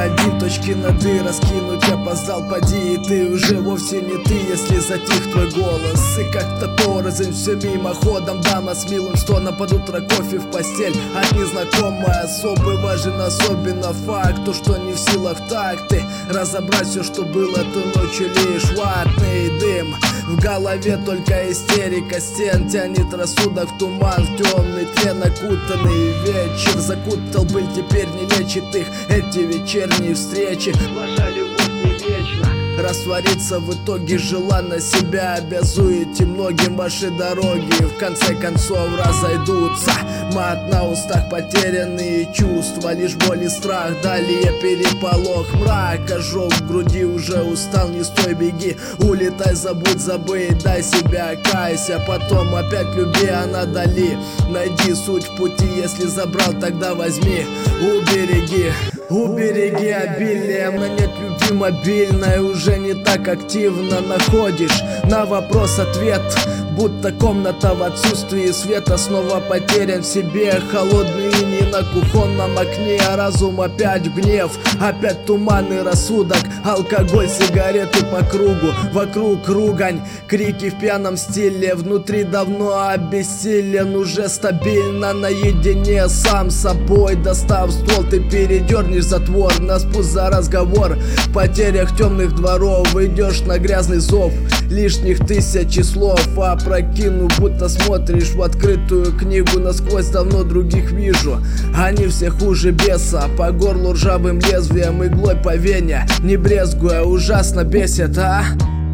один, точки над «и» раскинуть опоздал, поди. И ты уже вовсе не ты, если затих твой голос. И как-то порознь все мимоходом, дама с милым стоном под утро кофе в постель от незнакомой особы. Важен особенно факт, то, что не в силах такты разобрать все, что было той ночью, лишь ватный дым. В голове только истерика стен, тянет рассудок в туман, в темный тлен окутанный вечер. Закутал быль, теперь не лечит их эти вечерние встречи. Ваша любовь не вечна, раствориться в итоге желанно, себя обязуете многим ваши дороги в конце концов разойдутся. Мат на устах, потерянные чувства, лишь боль и страх, далее переполох, мрак, ожог в груди, уже устал, не стой, беги, улетай, забудь, забыть, дай себя, кайся, потом опять люби, а надали. Найди суть в пути, если забрал, тогда возьми, убереги. Убереги обилием, но нет любви мобильной, уже не так активно находишь на вопрос ответ. Будто комната в отсутствии света, снова потерян в себе. Холодный иней на кухонном окне, а разум опять в гнев. Опять туман и рассудок, алкоголь, сигареты по кругу. Вокруг ругань, крики в пьяном стиле. Внутри давно обессилен, уже стабильно наедине сам с собой. Достав ствол, ты передернешь затвор на спуск за разговор. В потерях темных дворов идешь на грязный зов лишних тысячи слов. Опрокину, будто смотришь в открытую книгу насквозь, давно других вижу. Они все хуже беса, по горлу ржавым лезвием, иглой по вене, не брезгуя, ужасно бесит, а?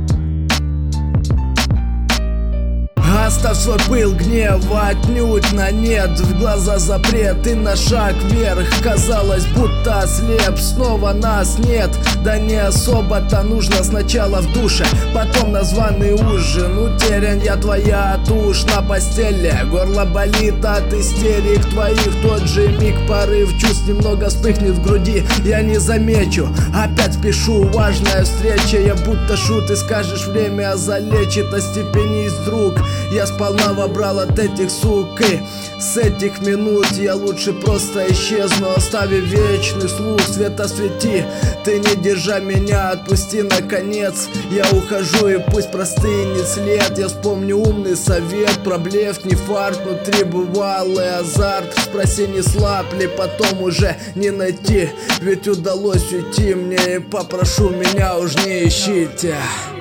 Оставь свой пыл, гнев, отнюдь на нет. В глаза запрет и на шаг вверх. Казалось, будто ослеп, снова нас нет. Да не особо-то нужно, сначала в душе, потом на званый ужин. Утерян я, твоя тушь на постели, горло болит от истерик твоих. Тот же миг, порыв чувств немного вспыхнет в груди, я не замечу, опять спешу. Важная встреча, я будто шут, ты скажешь, время залечит, остепенись, друг. Я сполна вобрал от этих сук, и с этих минут я лучше просто исчезну, оставив вечный слух. Свет освети, ты не держа меня, отпусти наконец. Я ухожу, и пусть простынет след. Я вспомню умный совет, про блеф, не фарт, внутри бывалый азарт. Спроси, не слаб ли, потом уже не найти, ведь удалось уйти мне, и попрошу, меня уж не ищите.